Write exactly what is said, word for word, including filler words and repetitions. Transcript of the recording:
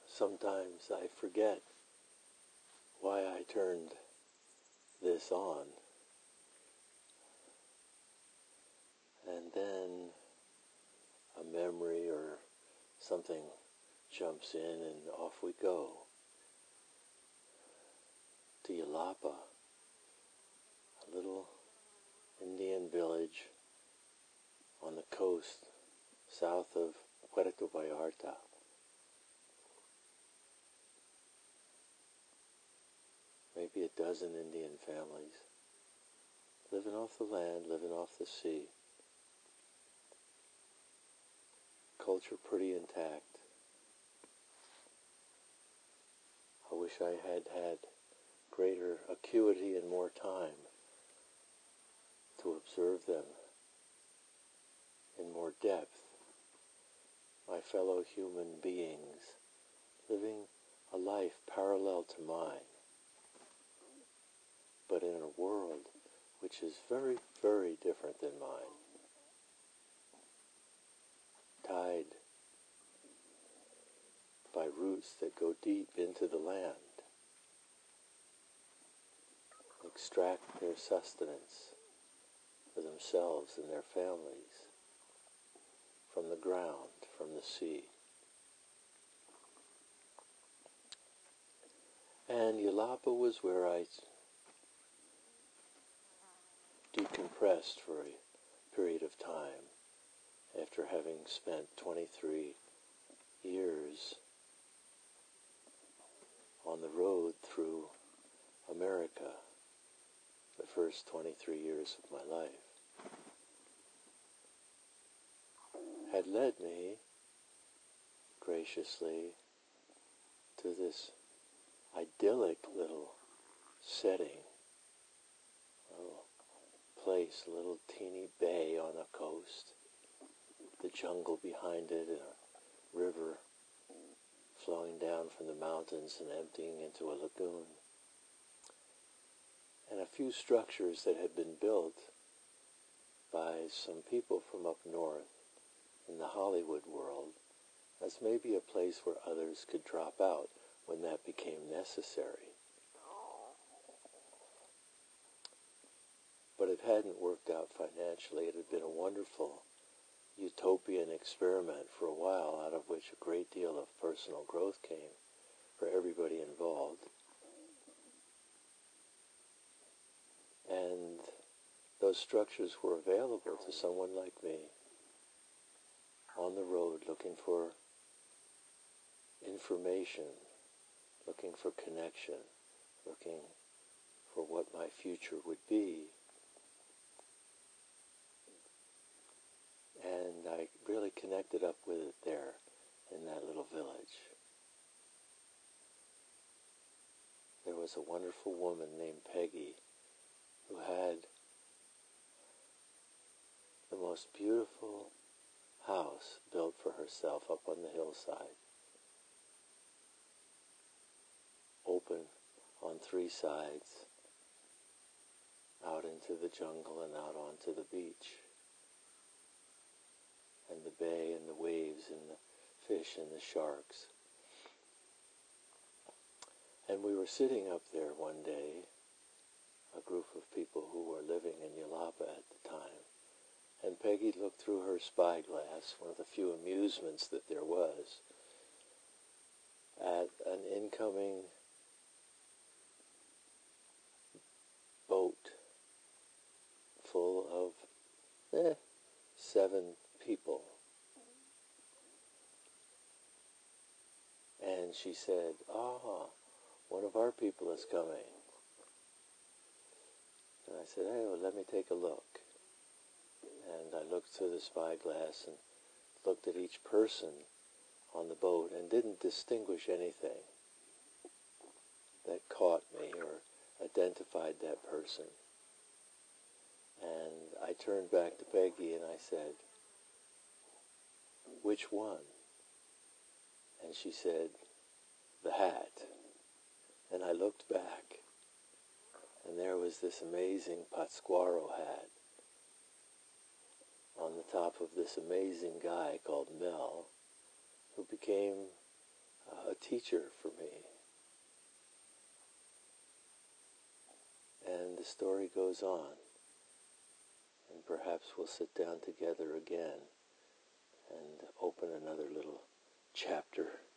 sometimes I forget why I turned this on. And then a memory or something jumps in and off we go to Yelapa, a little Indian village on the coast south of Puerto Vallarta. Maybe a dozen Indian families living off the land, living off the sea. Culture pretty intact. I wish I had had greater acuity and more time to observe them in more depth. My fellow human beings living a life parallel to mine, but in a world which is very, very different than mine. Tied by roots that go deep into the land, extract their sustenance for themselves and their families from the ground, from the sea. And Yelapa was where I decompressed for a period of time after having spent twenty-three years on the road through America, the first twenty-three years of my life, had led me graciously to this idyllic little setting, a little place, a little teeny bay on a coast, the jungle behind it, and a river flowing down from the mountains and emptying into a lagoon, and a few structures that had been built by some people from up north in the Hollywood world as maybe a place where others could drop out when that became necessary. But it hadn't worked out financially. It had been a wonderful utopian experiment for a while, out of which a great deal of personal growth came for everybody involved. And those structures were available to someone like me on the road looking for information, looking for connection, looking for what my future would be. And I really connected up with it there in that little village. There was a wonderful woman named Peggy who had the most beautiful house built for herself up on the hillside, open on three sides, out into the jungle and out onto the beach, and the bay and the waves and the fish and the sharks. And we were sitting up there one day, a group of people who were living in Yelapa at the time, and Peggy looked through her spyglass, one of the few amusements that there was, at an incoming boat full of eh, seven people. And she said, ah, one of our people is coming. And I said, hey, well, let me take a look. And I looked through the spyglass and looked at each person on the boat and didn't distinguish anything that caught me or identified that person. And I turned back to Peggy and I said, which one? And she said, the hat. And I looked back, and there was this amazing Pátzcuaro hat on the top of this amazing guy called Mel, who became uh, a teacher for me. And the story goes on, and perhaps we'll sit down together again and open another little chapter